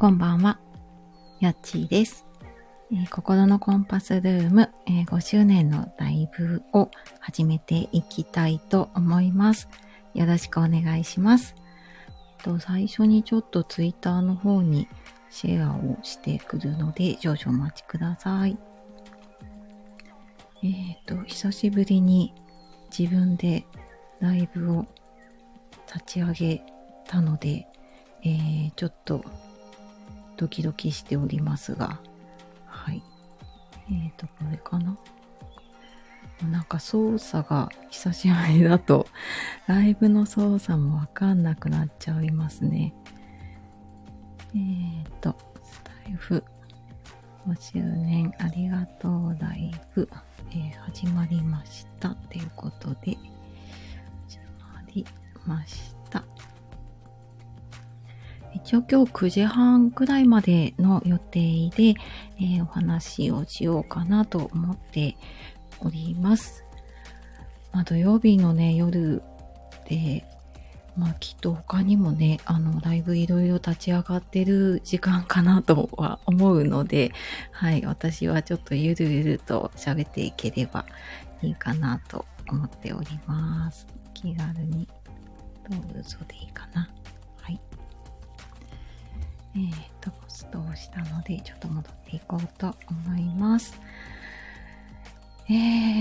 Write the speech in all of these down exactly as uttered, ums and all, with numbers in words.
こんばんは、やっちーです。えー、心のコンパスルーム、えー、ごしゅうねんのライブを始めていきたいと思います。よろしくお願いします。えっと、最初にちょっとツイッターの方にシェアをしてくるので、少々お待ちください。えっと、久しぶりに自分でライブを立ち上げたので、えー、ちょっとドキドキしておりますが、はい。えっと、これかな。なんか操作が久しぶりだと、ライブの操作もわかんなくなっちゃいますね。えっと、スタイフごしゅうねんありがとうライブ、えー、始まりましたということで、始まりました。一応今日くじはんくらいまでの予定で、えー、お話をしようかなと思っております。まあ、土曜日のね、夜で、まあきっと他にもね、あの、ライブいろいろ立ち上がってる時間かなとは思うので、はい、私はちょっとゆるゆると喋っていければいいかなと思っております。気軽にどうぞでいいかな。はい。えーと、ポストをしたので、ちょっと戻っていこうと思います。え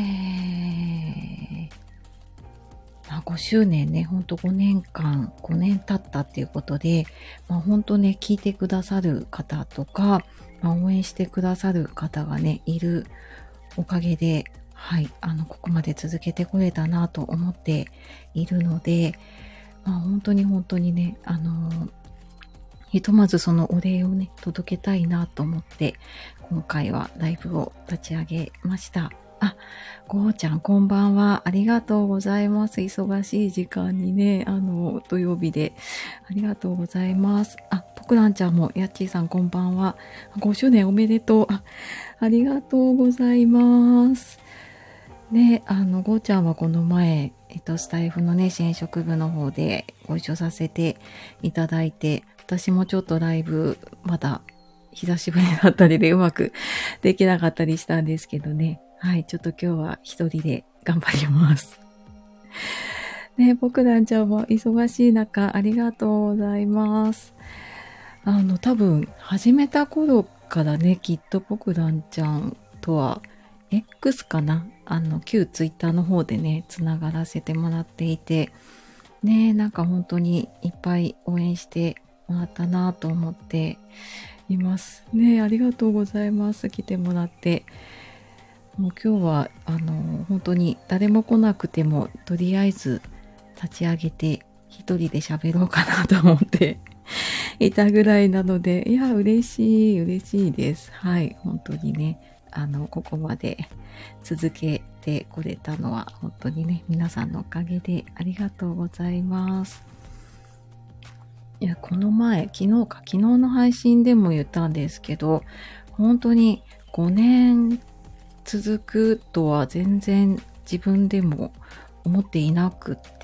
ー、まあ、ごしゅうねんね、ほんとごねんかん、ごねん経ったっていうことで、まあ、ほんとね、聞いてくださる方とか、まあ、応援してくださる方がね、いるおかげで、はい、あの、ここまで続けてこれたなと思っているので、まあ、本当に本当にね、あのー、ひとまずそのお礼をね、届けたいなと思って、今回はライブを立ち上げました。あ、ゴーちゃんこんばんは。ありがとうございます。忙しい時間にね、あの、土曜日で。ありがとうございます。あ、ポクランちゃんも、やっちーさんこんばんは。ごしゅうねんおめでとう。あ、ありがとうございます。ね、あの、ゴーちゃんはこの前、えっと、スタイフのね、支援職部の方でご一緒させていただいて、私もちょっとライブ、まだ久しぶりだったりでうまくできなかったりしたんですけどね。はい、ちょっと今日は一人で頑張ります。ね、僕らんちゃんも忙しい中、ありがとうございます。あの、多分、始めた頃からね、きっと僕らんちゃんとは、X かなあの、旧ツイッターの方でね、つながらせてもらっていて、ね、なんか本当にいっぱい応援してもらったなと思っています。ね、ありがとうございます。来てもらって。もう今日は、あの、本当に誰も来なくても、とりあえず立ち上げて一人で喋ろうかなと思っていたぐらいなので、いや、嬉しい、嬉しいです。はい、本当にね。あの、ここまで続けてこれたのは本当にね、皆さんのおかげでありがとうございます。いや、この前、昨日か、昨日の配信でも言ったんですけど、本当にごねん続くとは全然自分でも思っていなくって、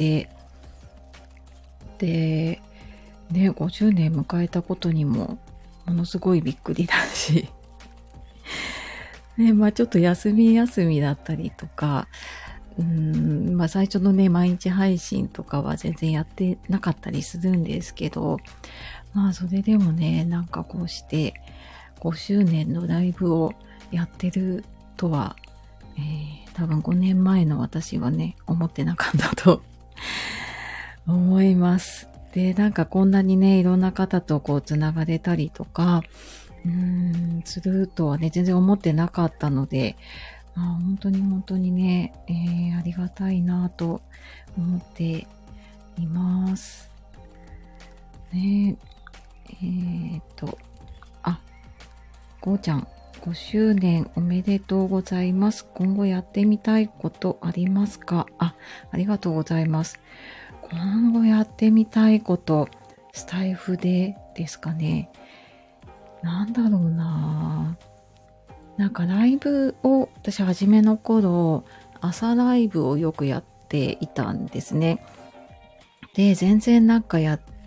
で、ね、ごじゅうねん迎えたことにもものすごいびっくりだし、ね、まあちょっと休み休みだったりとか、うーん、まあ最初のね、毎日配信とかは全然やってなかったりするんですけど、まあそれでもね、なんかこうしてごしゅうねんのライブをやってるとは、えー、多分ごねんまえの私はね、思ってなかったと思います。で、なんかこんなにね、いろんな方とこうつながれたりとか、うーん、するとはね、全然思ってなかったので、まあ、本当に本当にね、えー、ありがたいなと思っています。ねえ、えー、っと、あ、ゴーちゃん、ごしゅうねんおめでとうございます。今後やってみたいことありますか？あ、ありがとうございます。今後やってみたいこと、スタイフでですかね。なんだろうななんかライブを、私初めの頃、朝ライブをよくやっていたんですね。で、全然なんかやっ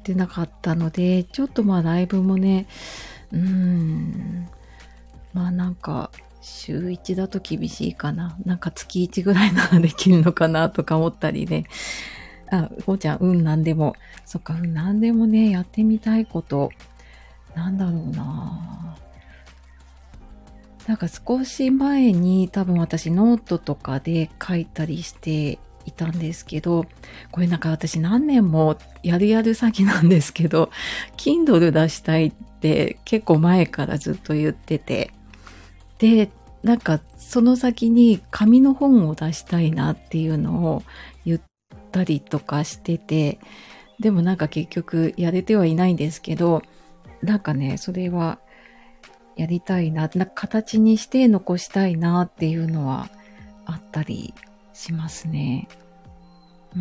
てなかったので、ちょっとまあライブもね、うーん、まあなんか週いちだと厳しいかな。なんか月いちぐらいならできるのかなとか思ったりね。あ、こうちゃん、うん、なんでも。そっか、うん、なんでもね、やってみたいこと、なんだろうな。なんか少し前に多分私ノートとかで書いたりしていたんですけど、これなんか私何年もやるやる先なんですけど、Kindle 出したいって結構前からずっと言ってて、で、なんかその先に紙の本を出したいなっていうのを言ったりとかしてて、でもなんか結局やれてはいないんですけど、なんかね、それはやりたいな、なんか形にして残したいなっていうのはあったりしますね。うん。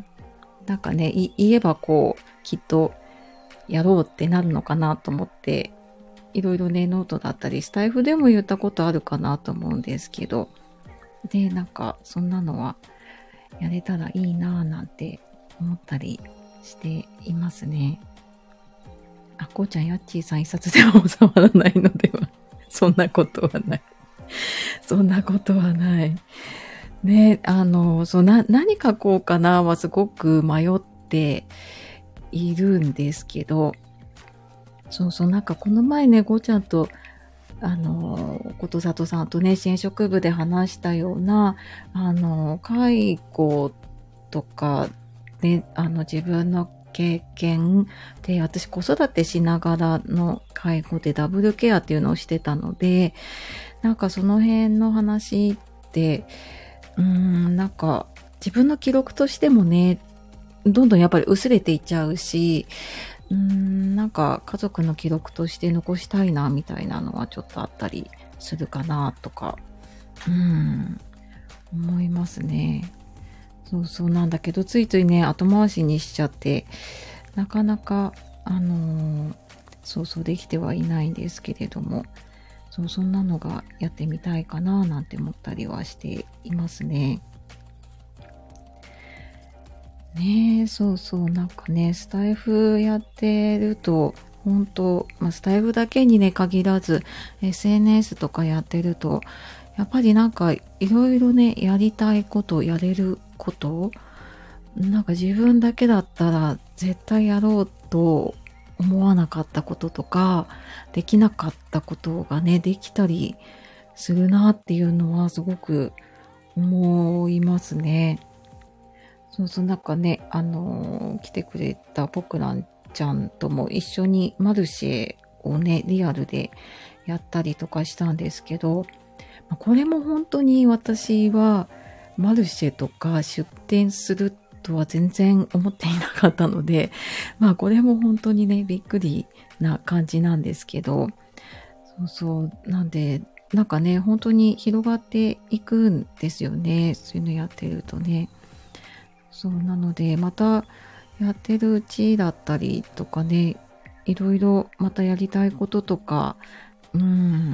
なんかね、い言えばこう、きっとやろうってなるのかなと思って、いろいろね、ノートだったり、スタイフでも言ったことあるかなと思うんですけど、で、なんかそんなのはやれたらいいなぁなんて思ったりしていますね。あ、こうちゃん、やっちーさん一冊では収まらないのでは。そんなことはない。そんなことはない。ね、あの、そう、な、何書こうかなはすごく迷っているんですけど、そうそう、なんかこの前ね、こうちゃんと、あの、ことさとさんとね、支援職部で話したような、あの、介護とかで、あの、自分の経験で、私子育てしながらの介護でダブルケアっていうのをしてたので、なんかその辺の話って、うーん、なんか自分の記録としてもね、どんどんやっぱり薄れていっちゃうし、うーん、なんか家族の記録として残したいなみたいなのはちょっとあったりするかなとか、うーん、思いますね。そうそうなんだけど、ついついね、後回しにしちゃって、なかなか、あのーそうそうできてはいないんですけれども、そう、そんなのがやってみたいかななんて思ったりはしていますね。ねえ、そうそう、なんかね、スタイフやってると、本当、まあ、スタイフだけにね、限らず、エスエヌエス とかやってると、やっぱりなんか、いろいろね、やりたいこと、やれること、なんか自分だけだったら絶対やろうと思わなかったこととか、できなかったことがね、できたりするなっていうのはすごく思いますね。そうそう、なんかね、あのー来てくれた僕らんちゃんとも一緒にマルシェをね、リアルでやったりとかしたんですけど、まあこれも本当に私はマルシェとか出店するとは全然思っていなかったので、まあこれも本当にね、びっくりな感じなんですけど、そうそう、なんで、なんかね、本当に広がっていくんですよね。そういうのやってるとね。そうなので、またやってるうちだったりとかね、いろいろまたやりたいこととか、うん、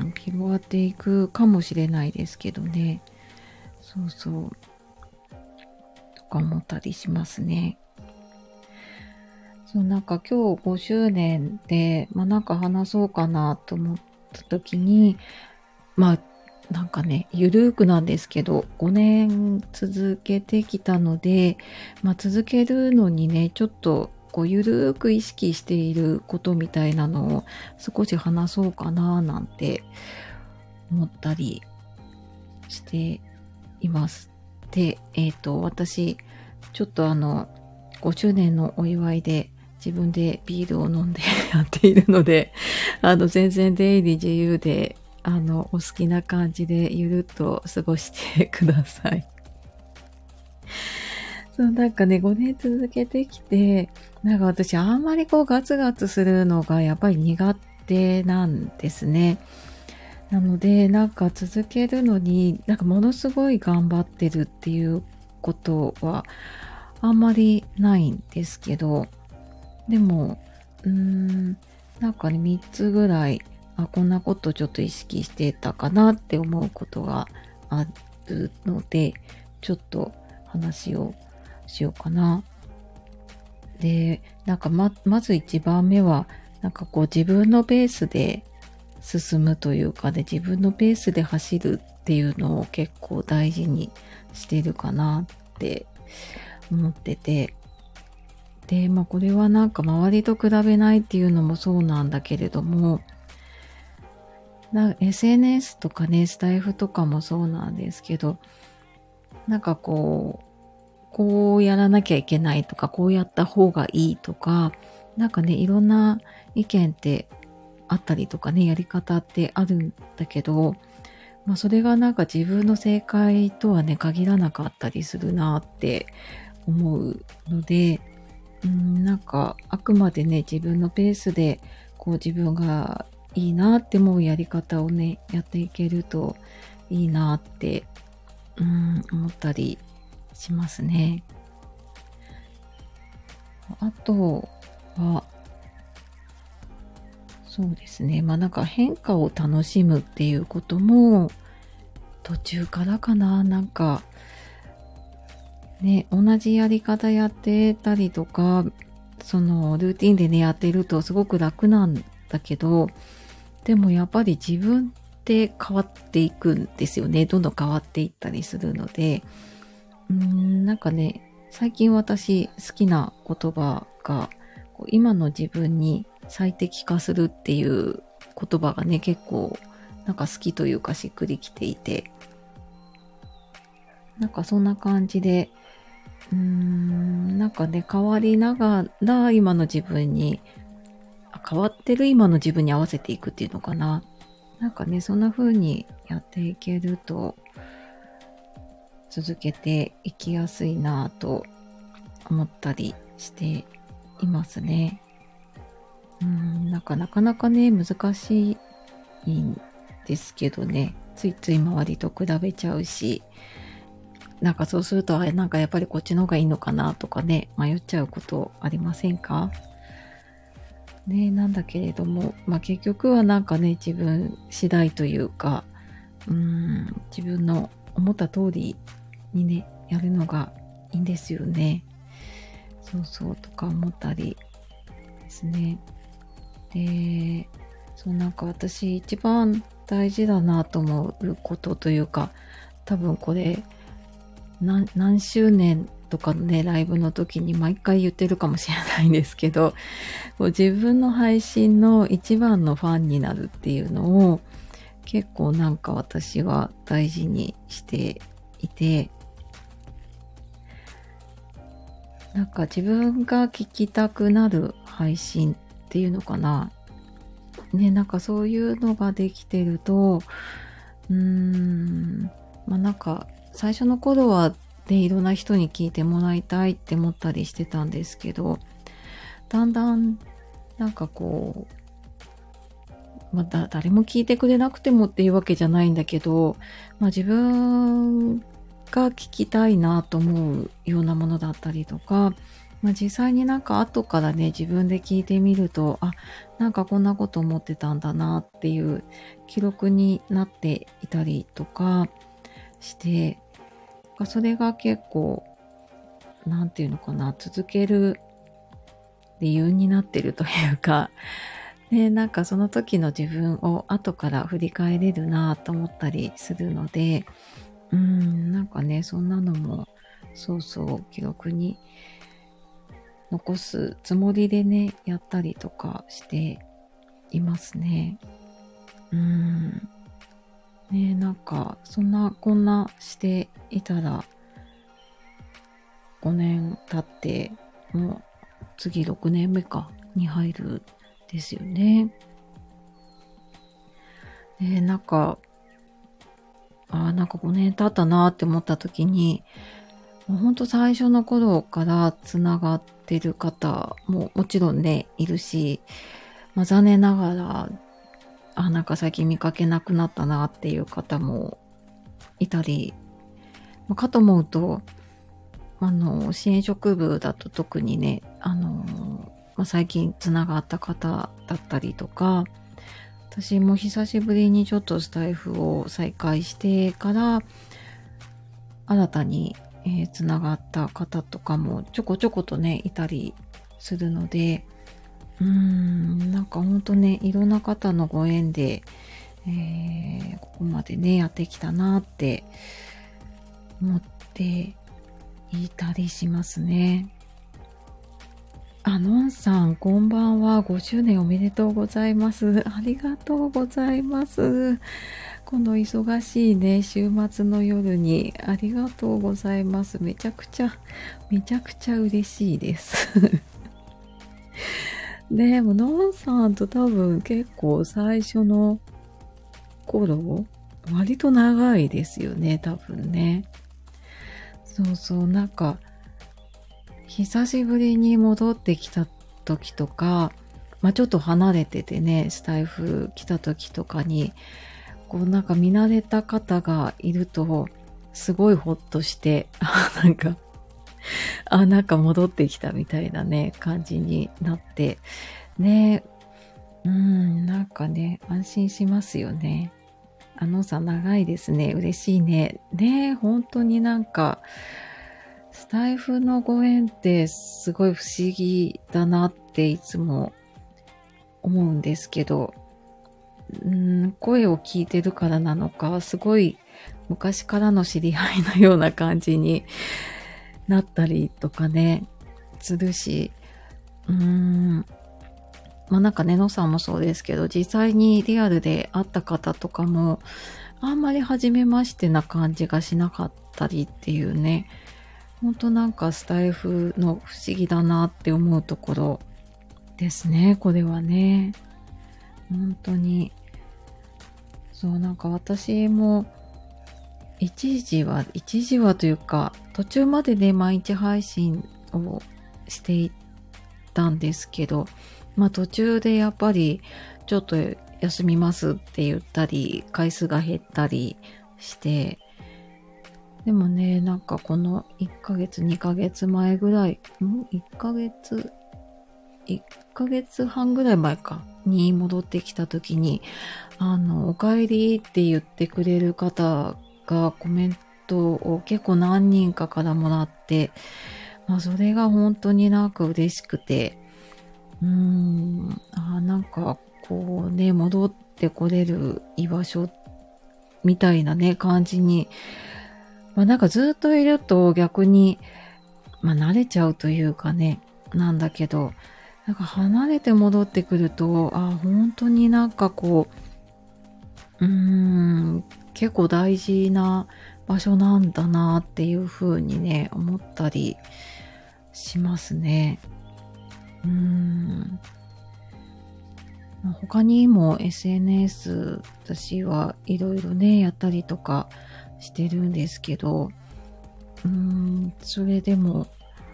広がっていくかもしれないですけどね。そうそう、とか思ったりしますね。そう、なんか今日ごしゅうねんで、まあなんか話そうかなと思った時に、まあなんかね、ゆるーくなんですけど、ごねん続けてきたので、まあ続けるのにね、ちょっとこうゆるーく意識していることみたいなのを少し話そうかななんて思ったりしています。で、えっと、私、ちょっとあの、ごしゅうねんのお祝いで自分でビールを飲んでやっているので、あの、全然出入り自由で、あの、お好きな感じでゆるっと過ごしてください。そう、なんかね、ごねん続けてきて、なんか私あんまりこうガツガツするのがやっぱり苦手なんですね。なので、なんか続けるのに、なんかものすごい頑張ってるっていうことはあんまりないんですけど、でも、うーん、なんかね、みっつぐらい、あ、こんなことちょっと意識してたかなって思うことがあるので、ちょっと話をしようかな。 で、なんかま、まず一番目は、なんかこう自分のペースで進むというかね、自分のペースで走るっていうのを結構大事にしてるかなって思ってて、で、まあこれはなんか周りと比べないっていうのもそうなんだけれども、な エスエヌエス とかね、スタイフとかもそうなんですけど、なんかこう、こうやらなきゃいけないとか、こうやった方がいいとか、なんかね、いろんな意見ってあったりとかね、やり方ってあるんだけど、まあそれがなんか自分の正解とはね、限らなかったりするなって思うので、うん、なんかあくまでね、自分のペースで、こう自分がいいなって思うやり方をね、やっていけるといいなって、うん、思ったりしますね。あとは、そうですね。まあなんか変化を楽しむっていうことも途中からかな。なんかね、同じやり方やってたりとか、そのルーティンでね、やってるとすごく楽なんだけど、でもやっぱり自分って変わっていくんですよね。どんどん変わっていったりするので、うーん、なんかね、最近私好きな言葉が、こう今の自分に最適化するっていう言葉がね、結構なんか好きというかしっくりきていて、なんかそんな感じで、うーん、なんかね、変わりながら今の自分に、あ変わってる今の自分に合わせていくっていうのかな。なんかね、そんな風にやっていけると、続けていきやすいなぁと思ったりしていますね。うん、なんかなかなかね、難しいんですけどね、ついつい周りと比べちゃうし、なんかそうすると、あれなんかやっぱりこっちの方がいいのかなとかね、迷っちゃうことありませんかね、なんだけれども、まあ結局はなんかね、自分次第というか、うーん、自分の思った通りにね、やるのがいいんですよね。そうそうとか思ったりですね。で、そうなんか私一番大事だなと思うことというか、多分これ何、何周年とかのね、ライブの時に毎回言ってるかもしれないんですけど、こう自分の配信の一番のファンになるっていうのを結構なんか私は大事にしていて、なんか自分が聞きたくなる配信っていうのかな。ね、なんかそういうのができてると、うーん、まあなんか最初の頃はね、いろんな人に聞いてもらいたいって思ったりしてたんですけど、だんだんなんかこう、まあだ誰も聞いてくれなくてもっていうわけじゃないんだけど、まあ自分が聞きたいなと思うようなものだったりとか、まあ、実際になんか後からね、自分で聞いてみると、あ、なんかこんなこと思ってたんだなっていう記録になっていたりとかして、それが結構、なんていうのかな、続ける理由になってるというか、ね、なんかその時の自分を後から振り返れるなと思ったりするので、うん、なんかね、そんなのも、そうそう、記録に残すつもりでね、やったりとかしていますね。うん。ね、なんか、そんなこんなしていたら、ごねん経って、もう次ろくねんめか、に入るですよね。ね、なんか、ああ、なんかごねん経ったなって思った時に、もうほんと最初の頃からつながってる方ももちろんね、いるし、まあ、残念ながら、あ、なんか最近見かけなくなったなっていう方もいたり、まあ、かと思うと、あの、支援職部だと特にね、あの、まあ、最近つながった方だったりとか、私も久しぶりにちょっとスタイフを再開してから、新たに、えー、つながった方とかもちょこちょことね、いたりするので、うーん、なんかほんとね、いろんな方のご縁で、えー、ここまでね、やってきたなって思っていたりしますね。あ、のんさん、こんばんは。ごしゅうねんおめでとうございます。ありがとうございます。この忙しいね、週末の夜にありがとうございます。めちゃくちゃ、めちゃくちゃ嬉しいです。でも、のんさんと多分結構最初の頃、割と長いですよね、多分ね。そうそう、なんか、久しぶりに戻ってきた時とか、まあちょっと離れててね、スタイフ来た時とかに、こうなんか見慣れた方がいると、すごいほっとして、あ、なんか、あ、なんか戻ってきたみたいなね、感じになって、ね、うん、なんかね、安心しますよね。あのさん長いですね。嬉しいね。ね、本当になんか、スタイフのご縁ってすごい不思議だなっていつも思うんですけど、うん、声を聞いてるからなのか、すごい昔からの知り合いのような感じになったりとかね、するし、うーん、まあなんかねのさんもそうですけど、実際にリアルで会った方とかも、あんまり初めましてな感じがしなかったりっていうね、ほんとなんかスタイフの不思議だなって思うところですね、これはね。本当に。そう、なんか私も、一時は、一時はというか、途中までね、毎日配信をしていたんですけど、まあ途中でやっぱり、ちょっと休みますって言ったり、回数が減ったりして、でもね、なんかこのいっかげつ、にかげつまえぐらい、ん ?いっ ヶ月、いっかげつはんぐらい前かに戻ってきた時に、あの、お帰りって言ってくれる方がコメントを結構何人かからもらって、まあそれが本当になんか嬉しくて、うーん、あ、なんかこうね、戻ってこれる居場所みたいなね、感じに、まあなんかずっといると逆に、まあ慣れちゃうというかね、なんだけど、なんか離れて戻ってくると、あ、本当になんかこう、うーん、結構大事な場所なんだなっていう風にね、思ったりしますね。うーん。他にも エスエヌエス 私はいろいろね、やったりとかしてるんですけど、うーん、それでも、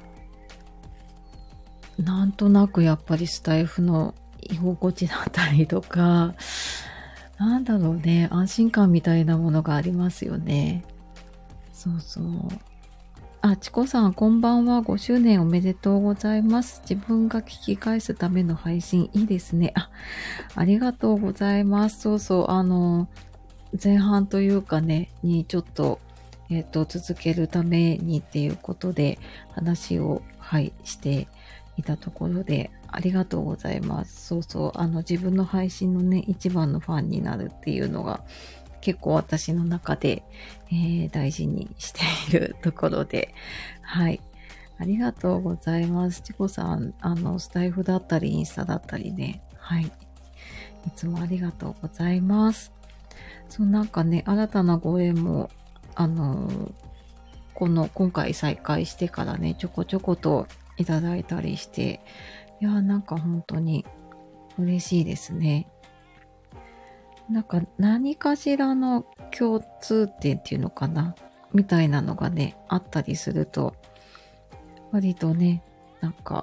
なんとなくやっぱりスタイフの居心地だったりとか、なんだろうね、安心感みたいなものがありますよね。そうそう。あ、チコさん、こんばんは。ごしゅうねんおめでとうございます。自分が聞き返すための配信、いいですね。あ、ありがとうございます。そうそう、あの、前半というかね、にちょっと、えっと、続けるためにっていうことで話を、はい、していたところで、ありがとうございます。そうそう、あの、自分の配信のね、一番のファンになるっていうのが、結構私の中で、えー、大事にしているところで、はい。ありがとうございます。チコさん、あの、スタイフだったり、インスタだったりね、はい。いつもありがとうございます。そう、なんかね、新たなご縁も、あのーこの、今回再開してからね、ちょこちょこといただいたりして、いやー、なんか本当に嬉しいですね。なんか何かしらの共通点っていうのかなみたいなのがね、あったりすると、割とね、なんか、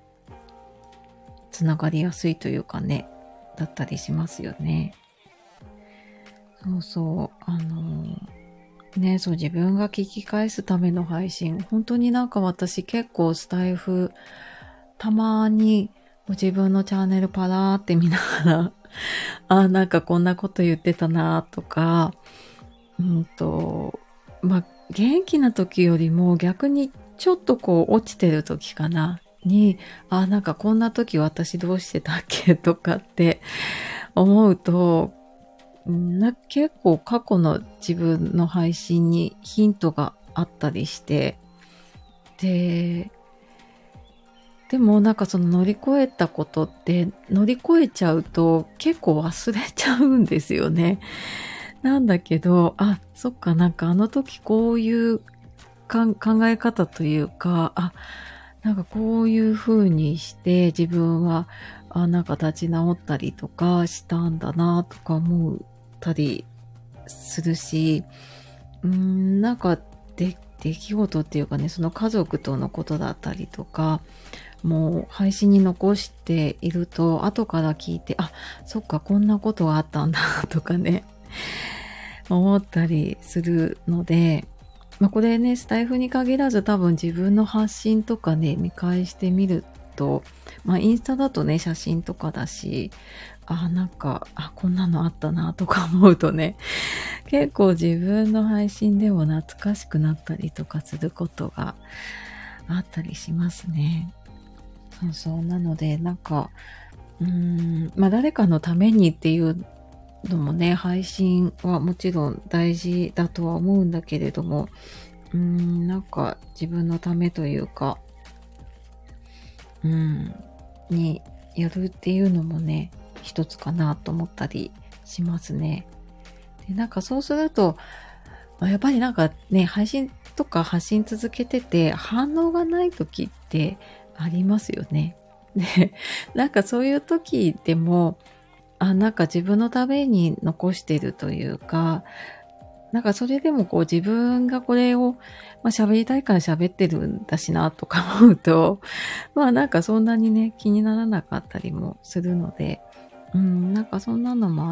つながりやすいというかね、だったりしますよね。そうそう、あのー、ね、そう自分が聞き返すための配信、本当になんか私結構スタイフ、たまに自分のチャンネルパラーって見ながら、あ、なんかこんなこと言ってたなとか、うんと、まあ、元気な時よりも逆にちょっとこう落ちてる時かな。 に、あ、なんかこんな時私どうしてたっけとかって思うと、な結構過去の自分の配信にヒントがあったりして、で、でもなんかその乗り越えたことって乗り越えちゃうと結構忘れちゃうんですよね。なんだけど、あ、そっか、なんかあの時こういうかん考え方というか、あ、なんかこういう風にして自分は、あ、なんか立ち直ったりとかしたんだなとか思ったりするし、うーん、なんかで出来事っていうかね、その家族とのことだったりとか、もう配信に残していると、後から聞いて、あ、そっか、こんなことがあったんだとかね、思ったりするので、まあこれね、スタイフに限らず多分自分の発信とかね、見返してみると、まあインスタだとね、写真とかだし、あ、なんか、あ、こんなのあったなとか思うとね、結構自分の配信でも懐かしくなったりとかすることがあったりしますね。そうそう。なので、なんか、うーん、まあ誰かのためにっていうのもね、配信はもちろん大事だとは思うんだけれども、うーん、なんか自分のためというか、うん、にやるっていうのもね、一つかなと思ったりしますね。で、なんかそうすると、まあやっぱりなんかね、配信とか発信続けてて反応がない時ってありますよね。で、なんかそういう時でも、あ、なんか自分のために残してるというか、なんかそれでもこう自分がこれを、まあ、喋りたいから喋ってるんだしなとか思うと、まあなんかそんなにね、気にならなかったりもするので、うん、なんかそんなのもあって、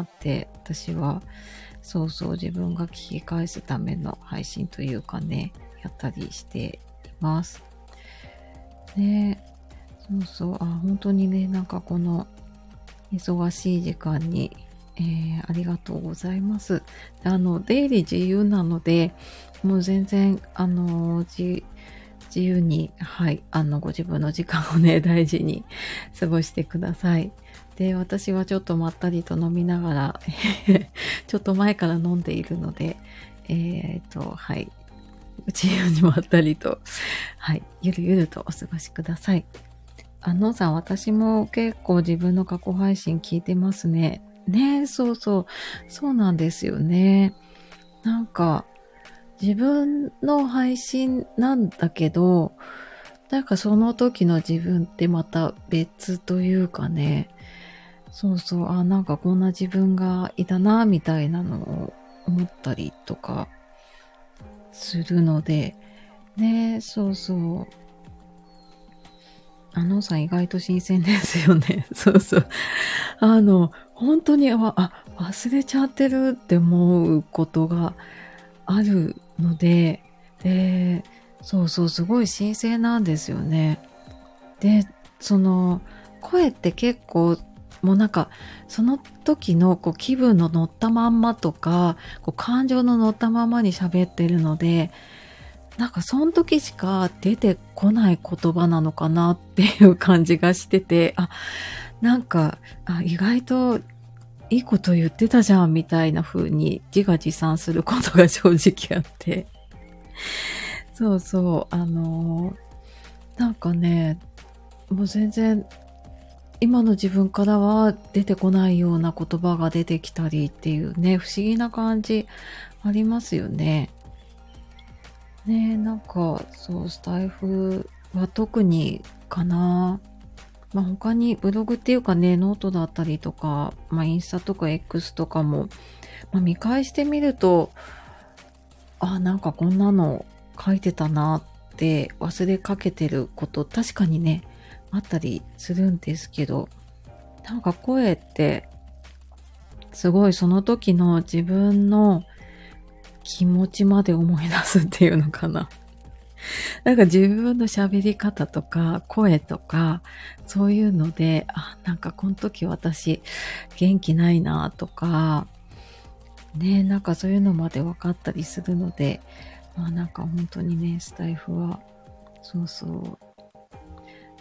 私は、そうそう自分が聞き返すための配信というかね、やったりしています。ね、そうそう、あ、本当にね、なんかこの忙しい時間に、えー、ありがとうございます。あの、出入り自由なので、もう全然、あの、自、自由に、はい、あの、ご自分の時間をね、大事に過ごしてください。で、私はちょっとまったりと飲みながら、ちょっと前から飲んでいるので、えっと、はい、自由にまったりと、はい、ゆるゆるとお過ごしください。あのさん、私も結構自分の過去配信聞いてますね。ねえ、そうそう。そうなんですよね。なんか、自分の配信なんだけど、なんかその時の自分ってまた別というかね。そうそう。あ、なんかこんな自分がいたな、みたいなのを思ったりとかするので、ねえ、そうそう。あのさん意外と新鮮ですよね。そうそう。あの、本当に、あ、あ忘れちゃってるって思うことがあるので、で、そうそう、すごい新鮮なんですよね。で、その、声って結構、もうなんか、その時のこう気分の乗ったまんまとか、こう感情の乗ったままに喋ってるので、なんかその時しか出てこない言葉なのかなっていう感じがしてて、あ、なんか、あ、意外といいこと言ってたじゃんみたいな風に自画自賛することが正直あって。そうそう、あのー、なんかね、もう全然今の自分からは出てこないような言葉が出てきたりっていうね、不思議な感じありますよね。ねえ、なんか、そう、スタイフは特にかな。まあ他にブログっていうかね、ノートだったりとか、まあインスタとか X とかも、まあ見返してみると、あ、なんかこんなの書いてたなって忘れかけてること確かにね、あったりするんですけど、なんか声ってすごいその時の自分の気持ちまで思い出すっていうのかな。なんか自分の喋り方とか声とかそういうので、あ、なんかこの時私元気ないなとか、ね、なんかそういうのまで分かったりするので、まあなんか本当にね、スタイフは、そうそう、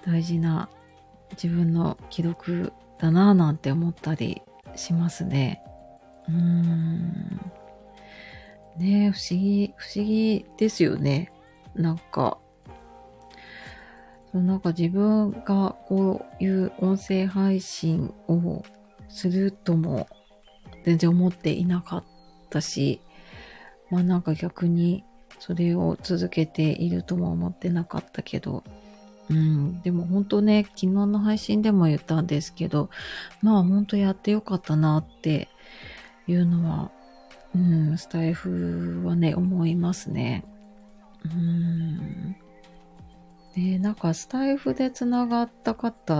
大事な自分の記録だなぁなんて思ったりしますね。うーん。ねえ、不思議、不思議ですよね。なんか、そうなんか自分がこういう音声配信をするとも全然思っていなかったし、まあなんか逆にそれを続けているとも思ってなかったけど、うん、でも本当ね、昨日の配信でも言ったんですけど、まあ本当やってよかったなっていうのは、うん、スタイフはね、思いますね。うん。で、なんかスタイフでつながった方って、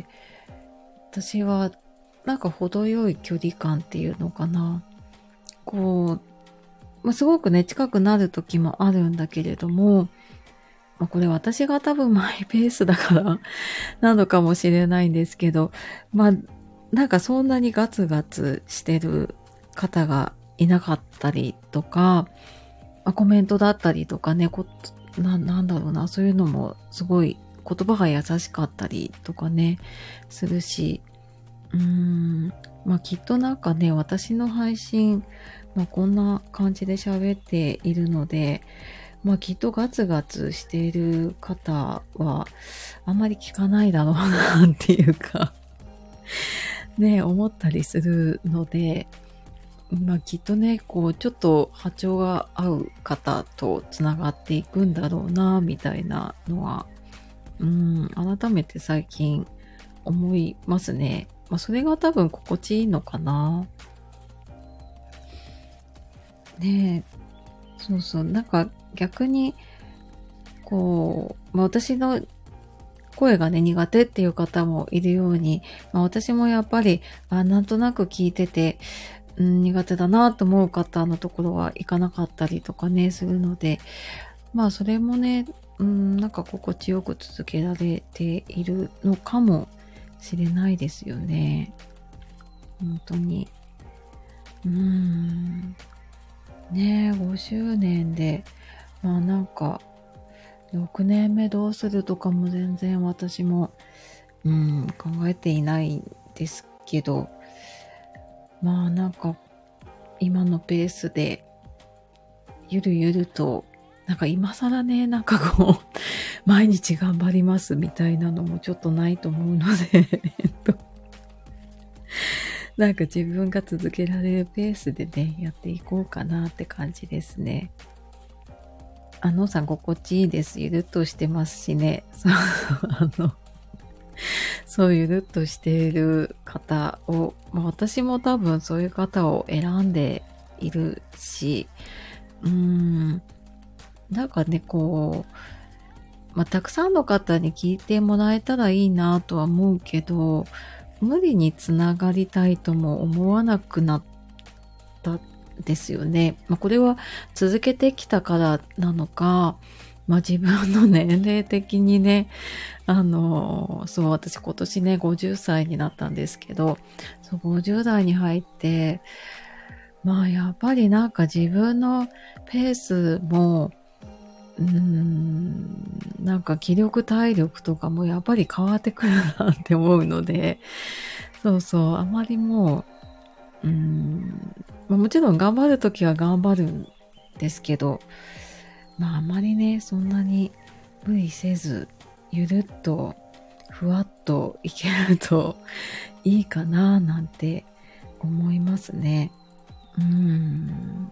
私はなんか程よい距離感っていうのかな。こう、まあ、すごくね、近くなる時もあるんだけれども、まあ、これ私が多分マイペースだからなのかもしれないんですけど、まあ、なんかそんなにガツガツしてる方がいなかったりとか、まあ、コメントだったりとかね、こな、なんだろうな、そういうのもすごい言葉が優しかったりとかね、するし、うーん、まあきっとなんかね、私の配信、まあこんな感じで喋っているので、まあきっとガツガツしている方はあんまり聞かないだろうなっていうかね、思ったりするので、まあきっとね、こうちょっと波長が合う方とつながっていくんだろうな、みたいなのは、うん、改めて最近思いますね。まあそれが多分心地いいのかな。ねえ、そうそう、なんか逆に、こう、まあ私の声がね、苦手っていう方もいるように、まあ私もやっぱり、あ、なんとなく聞いてて、うん、苦手だなと思う方のところは行かなかったりとかね、するので、まあそれもね、うん、なんか心地よく続けられているのかもしれないですよね。本当に。うーん。ねえ、ごしゅうねんで、まあなんか、ろくねんめどうするとかも全然私も、うん、考えていないんですけど、まあなんか今のペースでゆるゆると、なんか今更ね、なんかこう、毎日頑張りますみたいなのもちょっとないと思うので、えっと、なんか自分が続けられるペースでね、やっていこうかなって感じですね。あのさん心地いいです。ゆるっとしてますしね。そうそう、あの、そうゆるっとしている方を、まあ、私も多分そういう方を選んでいるし、うーん、なんかね、こう、まあ、たくさんの方に聞いてもらえたらいいなとは思うけど、無理につながりたいとも思わなくなったですよね。まあ、これは続けてきたからなのか、まあ、自分の年齢的にね、あの、そう、私今年ね、ごじゅっさいになったんですけど、そう、ごじゅう代に入って、まあ、やっぱりなんか自分のペースも、うーん、なんか気力体力とかもやっぱり変わってくるなって思うので、そうそう、あまりもう、うーん、まあ、もちろん頑張るときは頑張るんですけど、まああまりね、そんなに無理せず、ゆるっと、ふわっといけるといいかななんて思いますね。うーん。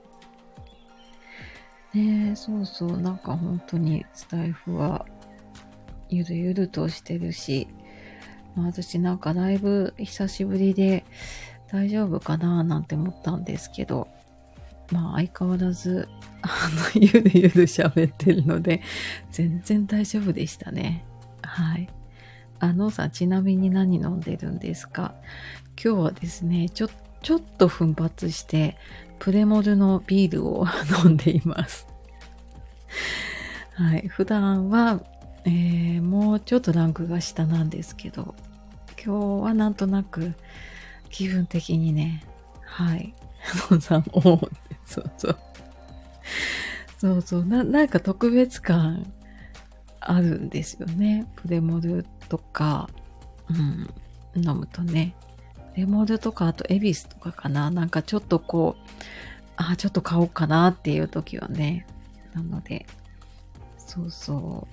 ねえ、そうそう、なんか本当にスタイフはゆるゆるとしてるし、まあ、私なんかライブ久しぶりで大丈夫かななんて思ったんですけど、まあ相変わらず、あの、ゆるゆる喋ってるので、全然大丈夫でしたね。はい。あのさん、ちなみに何飲んでるんですか？今日はですね、ちょ、ちょっと奮発して、プレモルのビールを飲んでいます。はい。普段は、えー、もうちょっとランクが下なんですけど、今日はなんとなく気分的にね、はい。あのさん、おーって、そうそう。そうそう。な、なんか特別感あるんですよね。プレモルとか、うん、飲むとね。プレモルとか、あとエビスとかかな。なんかちょっとこう、あ、ちょっと買おうかなっていう時はね。なので、そうそう。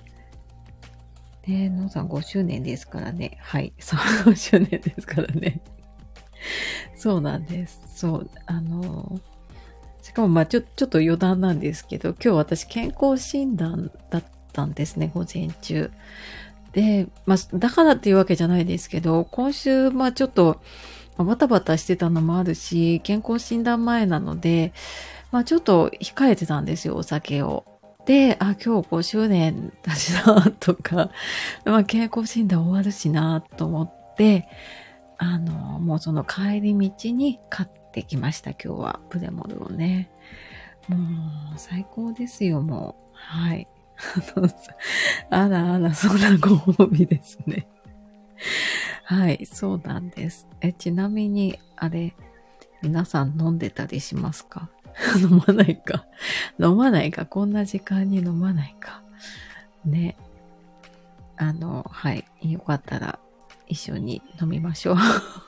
で、のさんごしゅうねんですからね。はい。そう、ごしゅうねんですからね。そうなんです。そう。あの、しかもまあちょ、ちょっと余談なんですけど、今日私健康診断だったんですね、午前中。で、まあ、だからっていうわけじゃないですけど、今週、まあちょっと、バタバタしてたのもあるし、健康診断前なので、まあちょっと控えてたんですよ、お酒を。で、あ、今日ごしゅうねんだしな、とか、まあ健康診断終わるしな、と思って、あの、もうその帰り道に買ってきました、今日は。プレモルをね。もう、最高ですよ、もう。はい。あらあら、そんなご褒美ですね。はい、そうなんです。え、ちなみに、あれ、皆さん飲んでたりしますか？飲まないか。飲まないか。こんな時間に飲まないか。ね。あの、はい。よかったら一緒に飲みましょ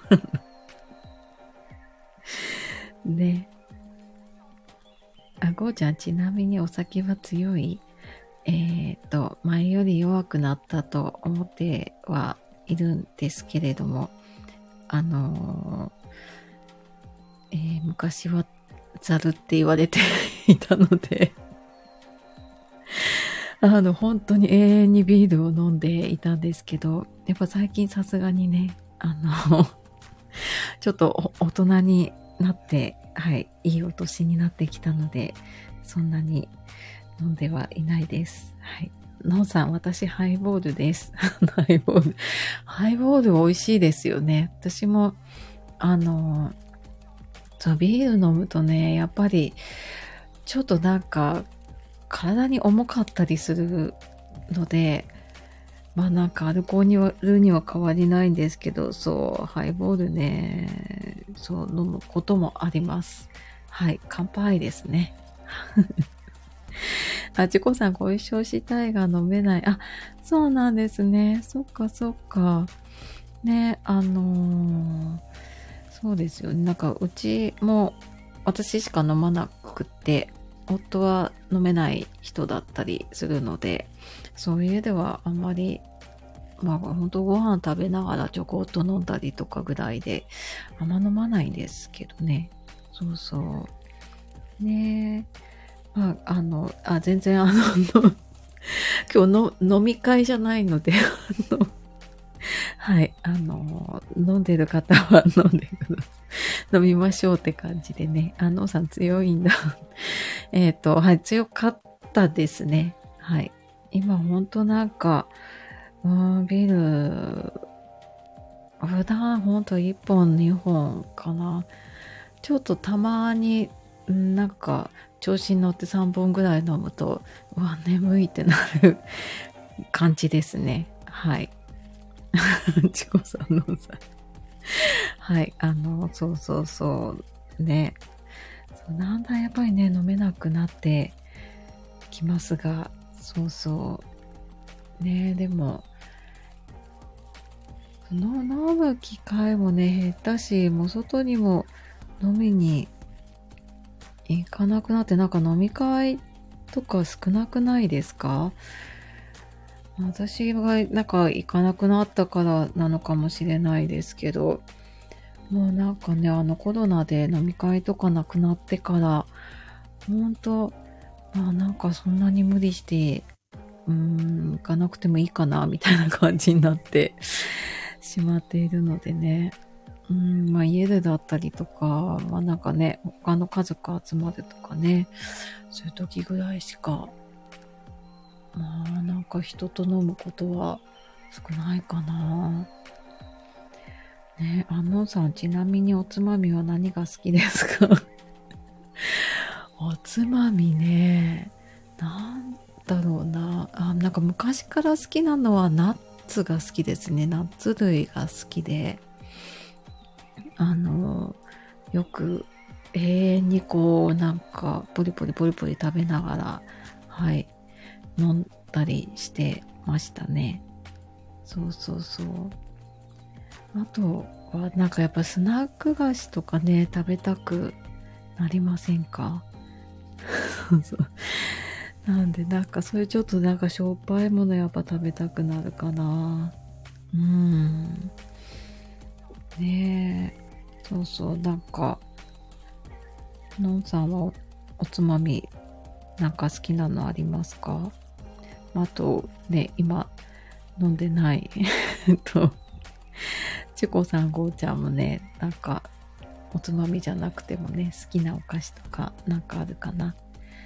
う。ね。あ、ゴーちゃん、ちなみにお酒は強い？えっと、前より弱くなったと思ってはいるんですけれども、あのーえー昔はザルって言われていたので、あの、本当に永遠にビールを飲んでいたんですけど、やっぱ最近さすがにね、あの、ちょっと大人になって、はい、いいお年になってきたので、そんなに飲んではいないです。はい。のんさん、私ハイボールです。ハイボール。ハイボール美味しいですよね。私も、あの、そう、ビール飲むとね、やっぱり、ちょっとなんか、体に重かったりするので、まあなんかアルコールには変わりないんですけど、そう、ハイボールね、そう、飲むこともあります。はい、乾杯ですね。あ、チコさんご一緒したいが飲めない。あ、そうなんですね。そっかそっか。ね、あのーそうですよね。なんかうちも私しか飲まなくて、夫は飲めない人だったりするので、そういう家ではあんまり、まあ本当ご飯食べながらちょこっと飲んだりとかぐらいで、あんま飲まないんですけどね。そうそう。ねえ。まあ、あの、あ、全然あの、の今日の飲み会じゃないので、あの、はい、あの、飲んでる方は飲んでください。飲みましょうって感じでね。あのさん強いんだ。えっと、はい、強かったですね。はい。今ほんとなんか、うーん、ビール、普段ほんといっぽんにほんかな。ちょっとたまに、んなんか、調子に乗ってさんぼんぐらい飲むと、うわ、眠いってなる感じですね。はい。チコさんのさん。はい。あの、そうそうそう。ね。そうだんだんやっぱりね、飲めなくなってきますが、そうそう。ね、でも、の飲む機会もね、減ったし、もう外にも飲みに行かなくなって、なんか飲み会とか少なくないですか？私がなんか行かなくなったからなのかもしれないですけど、もうなんかね、あのコロナで飲み会とかなくなってから、ほんと、まあなんかそんなに無理して、うーん、行かなくてもいいかな、みたいな感じになってしまっているのでね。うん、まあ家でだったりとか、まあなんかね、他の家族集まるとかね、そういう時ぐらいしか、まあなんか人と飲むことは少ないかな。ね、安納さん、ちなみにおつまみは何が好きですか？おつまみね、なんだろうな。あ、なんか昔から好きなのはナッツが好きですね。ナッツ類が好きで、あの、よく永遠にこう、なんか、ポリポリポリポリ食べながら、はい、飲んだりしてましたね。そうそうそう。あとはなんかやっぱスナック菓子とかね、食べたくなりませんか？そうそう。なんでなんかそれちょっとなんかしょっぱいものやっぱ食べたくなるかな。うん。ねえ。そうそう。なんか、のんさんは お, おつまみなんか好きなのありますか？あとね、今飲んでないえっとチコさん、ゴーちゃんもね、なんかおつまみじゃなくてもね、好きなお菓子とかなんかあるかな。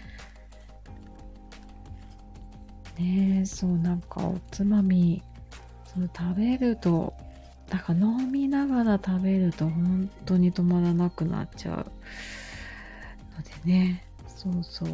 ねえ、そう、なんかおつまみ、そう食べると、なんか飲みながら食べると本当に止まらなくなっちゃうのでね、そうそう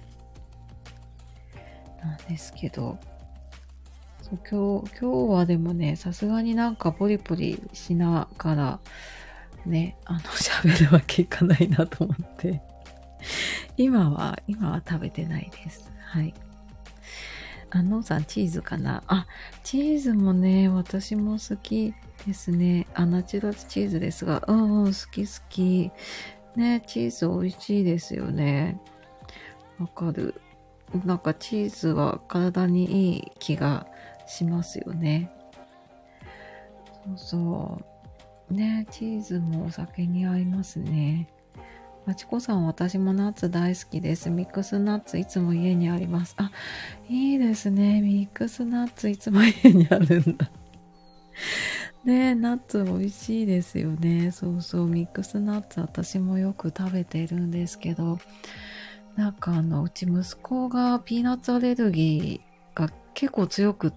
なんですけど、そう今日、今日はでもね、さすがになんかポリポリしながらね、あの喋るわけいかないなと思って、今は、今は食べてないです。はい。あのさん、チーズかなあ、チーズもね、私も好きですね。あ、ナチュラルチーズですが、うんうん、好き好き。ね、チーズ美味しいですよね。わかる。なんかチーズは体にいい気がしますよね。そうそう。ね、チーズもお酒に合いますね。まちこさん、私もナッツ大好きです。ミックスナッツいつも家にあります。あ、いいですね。ミックスナッツいつも家にあるんだ。ね、ナッツ美味しいですよね。そうそう、ミックスナッツ私もよく食べてるんですけど、なんかあの、うち息子がピーナッツアレルギーが結構強くって、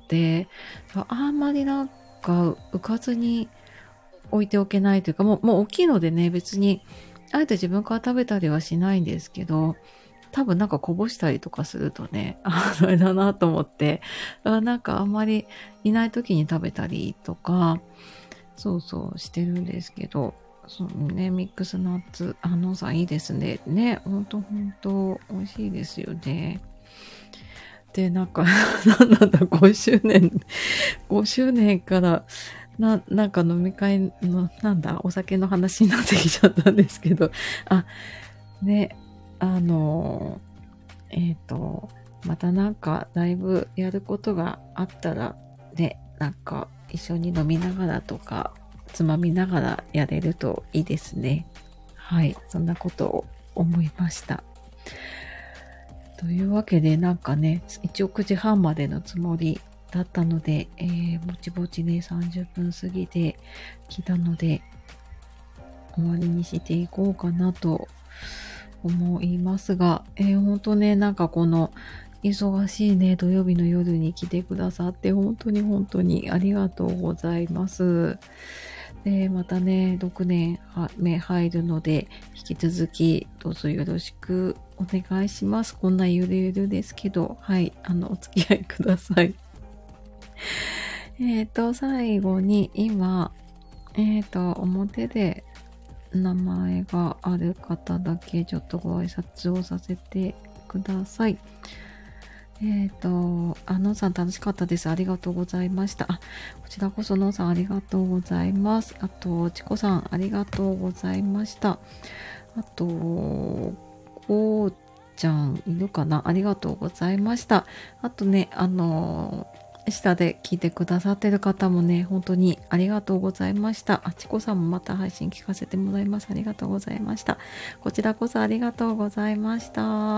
あんまりなんか浮かずに置いておけないというか、もう、もう大きいのでね、別に、あえて自分から食べたりはしないんですけど、多分なんかこぼしたりとかするとね、あれだなと思って、あなんかあんまりいない時に食べたりとか、そうそうしてるんですけど、そうね、ミックスナッツ、あのさんいいですね。ね、ほんとほんと美味しいですよね。で、なんか、なんなんだ、ごしゅうねん、ごしゅうねんから、な、なんか飲み会の、なんだ、お酒の話になってきちゃったんですけど、あ、ね、あの、えっと、またなんか、だいぶやることがあったら、ね、なんか、一緒に飲みながらとか、つまみながらやれるといいですね。はい、そんなことを思いました。というわけで、なんかね、一応くじはんまでのつもりだったので、えー、ぼちぼちね、さんじゅっぷん過ぎてきたので、終わりにしていこうかなと思いますが、えー、ほんとね、なんかこの、忙しいね、土曜日の夜に来てくださって、本当に本当にありがとうございます。で、またね、ろくねんめ入るので、引き続きどうぞよろしくお願いします。こんなゆるゆるですけど、はい、あの、お付き合いください。えっと、最後に今、えっと、表で名前がある方だけちょっとご挨拶をさせてください。えっ、ー、と、あ、のんさん楽しかったです。ありがとうございました。あ、こちらこそのんさんありがとうございます。あと、ちこさんありがとうございました。あと、こうちゃんいるかなありがとうございました。あとね、あのー下で聞いてくださってる方もね、本当にありがとうございました。あちこさんもまた配信聞かせてもらいます。ありがとうございました。こちらこそありがとうございました。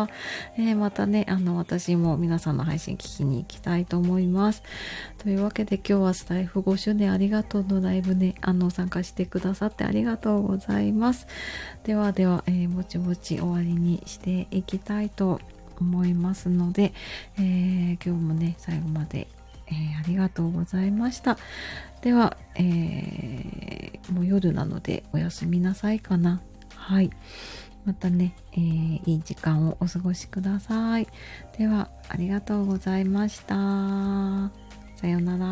えー、またね、あの、私も皆さんの配信聞きに行きたいと思います。というわけで今日はスタイフごしゅうねんありがとうのライブね、あの、参加してくださってありがとうございます。ではでは、えー、ぼちぼち終わりにしていきたいと思いますので、えー、今日もね、最後までえー、ありがとうございました。では、えー、もう夜なのでおやすみなさいかな。はい。またね、えー、いい時間をお過ごしください。では、ありがとうございました。さようなら。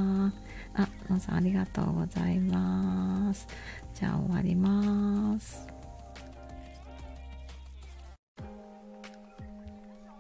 あ、のんさんありがとうございます。じゃあ終わります。